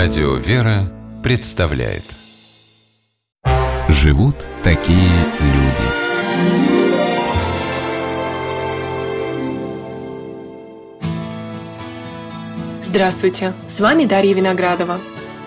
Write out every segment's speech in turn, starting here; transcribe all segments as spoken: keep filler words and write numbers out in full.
Радио «Вера» представляет. Живут такие люди. Здравствуйте, с вами Дарья Виноградова.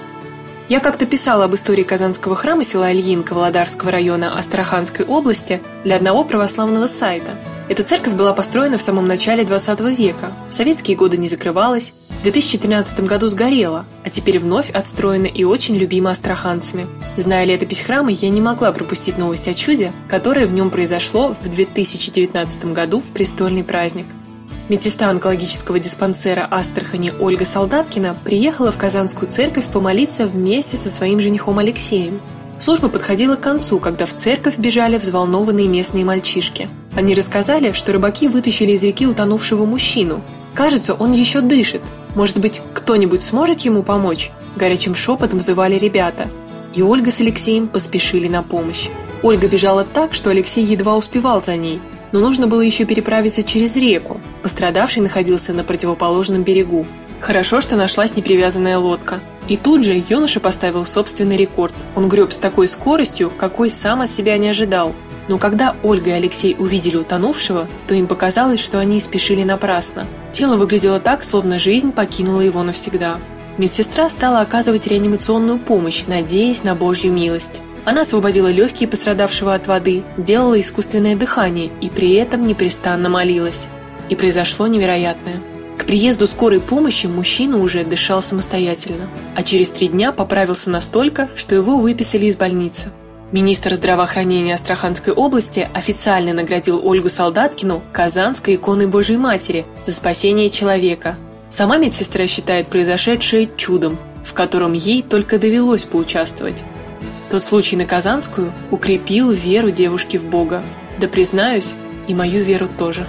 Я как-то писала об истории Казанского храма села Ильинка Володарского района Астраханской области для одного православного сайта. Эта церковь была построена в самом начале двадцатого века, в советские годы не закрывалась, в две тысячи тринадцатом году сгорела, а теперь вновь отстроена и очень любима астраханцами. Зная летопись храма, я не могла пропустить новость о чуде, которое в нем произошло в две тысячи девятнадцатом году в престольный праздник. Медсестра онкологического диспансера Астрахани Ольга Солдаткина приехала в Казанскую церковь помолиться вместе со своим женихом Алексеем. Служба подходила к концу, когда в церковь бежали взволнованные местные мальчишки. Они рассказали, что рыбаки вытащили из реки утонувшего мужчину. Кажется, он еще дышит. Может быть, кто-нибудь сможет ему помочь? Горячим шепотом взывали ребята. И Ольга с Алексеем поспешили на помощь. Ольга бежала так, что Алексей едва успевал за ней. Но нужно было еще переправиться через реку. Пострадавший находился на противоположном берегу. Хорошо, что нашлась непривязанная лодка. И тут же юноша поставил собственный рекорд. Он греб с такой скоростью, какой сам от себя не ожидал. Но когда Ольга и Алексей увидели утонувшего, то им показалось, что они спешили напрасно. Тело выглядело так, словно жизнь покинула его навсегда. Медсестра стала оказывать реанимационную помощь, надеясь на Божью милость. Она освободила легкие пострадавшего от воды, делала искусственное дыхание и при этом непрестанно молилась. И произошло невероятное. К приезду скорой помощи мужчина уже дышал самостоятельно, а через три дня поправился настолько, что его выписали из больницы. Министр здравоохранения Астраханской области официально наградил Ольгу Солдаткину Казанской иконой Божьей Матери за спасение человека. Сама медсестра считает произошедшее чудом, в котором ей только довелось поучаствовать. Тот случай на Казанскую укрепил веру девушки в Бога. Да признаюсь, и мою веру тоже.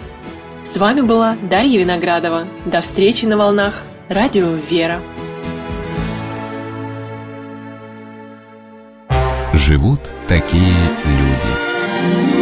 С вами была Дарья Виноградова. До встречи на волнах Радио «Вера». Живут такие люди.